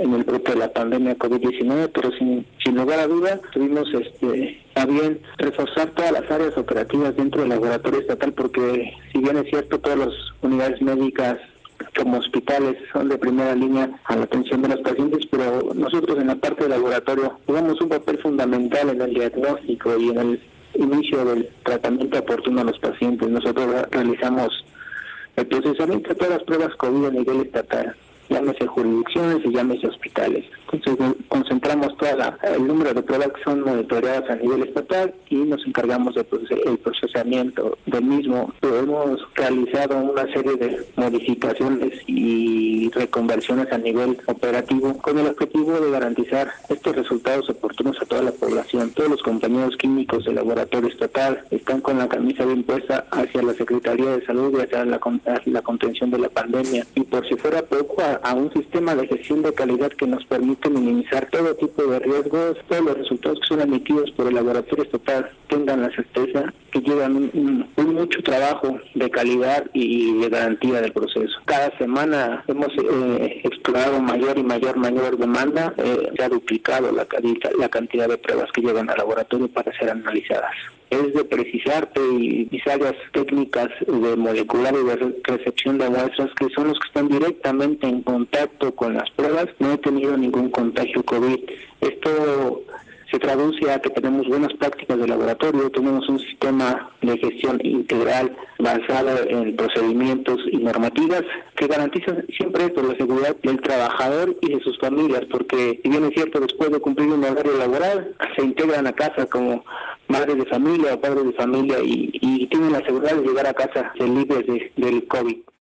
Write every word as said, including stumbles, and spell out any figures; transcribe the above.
en el brote de la pandemia COVID diecinueve, pero sin, sin lugar a duda tuvimos este, a bien reforzar todas las áreas operativas dentro del laboratorio estatal, porque si bien es cierto, todas las unidades médicas como hospitales son de primera línea a la atención de los pacientes, pero nosotros en la parte del laboratorio jugamos un papel fundamental en el diagnóstico y en el inicio del tratamiento oportuno a los pacientes. Nosotros realizamos el procesamiento de todas las pruebas COVID a nivel estatal, llámese jurisdicciones y llámese hospitales. Entonces concentramos todo el número de pruebas que son monitoreadas a nivel estatal y nos encargamos del el procesamiento del mismo. Hemos realizado una serie de modificaciones y reconversiones a nivel operativo con el objetivo de garantizar estos resultados oportunos a toda la población. Todos los compañeros químicos del laboratorio estatal están con la camisa bien puesta hacia la Secretaría de Salud y hacia la, la contención de la pandemia. Y por si fuera poco, a, a un sistema de gestión de calidad que nos permite minimizar todo tipo de riesgos. Todos los resultados que son emitidos por el laboratorio estatal tengan la certeza que llevan un, un, un mucho trabajo de calidad y de garantía del proceso. Cada semana hemos eh, explorado mayor y mayor mayor demanda, eh, se ha duplicado la, la cantidad de pruebas que llegan al laboratorio para ser analizadas. Es de precisarte y mis áreas técnicas de molecular y de recepción de muestras, que son los que están directamente en contacto con las pruebas, no he tenido ningún contagio COVID. Esto se traduce a que tenemos buenas prácticas de laboratorio, tenemos un sistema de gestión integral basado en procedimientos y normativas que garantizan siempre esto, la seguridad del trabajador y de sus familias, porque si bien es cierto, después de cumplir un horario laboral, se integran a casa como madres de familia o padres de familia y, y tienen la seguridad de llegar a casa libres de, del COVID.